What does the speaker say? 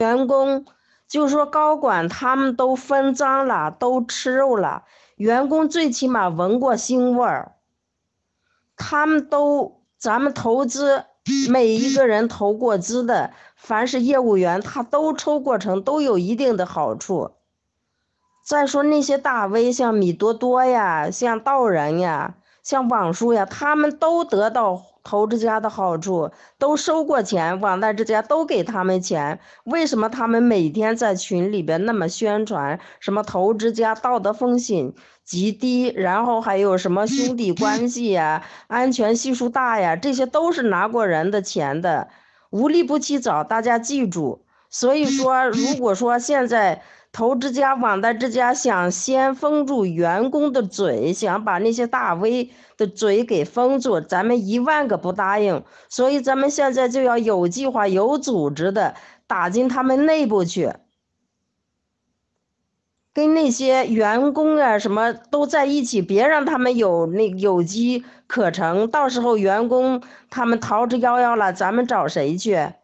员工就是说高管他们都分赃了，都吃肉了，员工最起码闻过腥味儿。咱们投资，每一个人投过资的，凡是业务员，他都抽过成，都有一定的好处。再说那些大 V，像米多多呀，像道人呀，像网叔呀，他们都得到投资家的好处，都收过钱，网贷之家都给他们钱。为什么他们每天在群里边那么宣传什么投资家道德风险极低，然后还有什么兄弟关系呀、安全系数大呀，这些都是拿过人的钱的，无利不起早，大家记住。所以说，如果说现在投资家、网贷之家想先封住员工的嘴，想把那些大 V 的嘴给封住，咱们1万个不答应。所以咱们现在就要有计划、有组织的打进他们内部去，跟那些员工啊什么都在一起，别让他们有机可乘。到时候员工他们逃之夭夭了，咱们找谁去？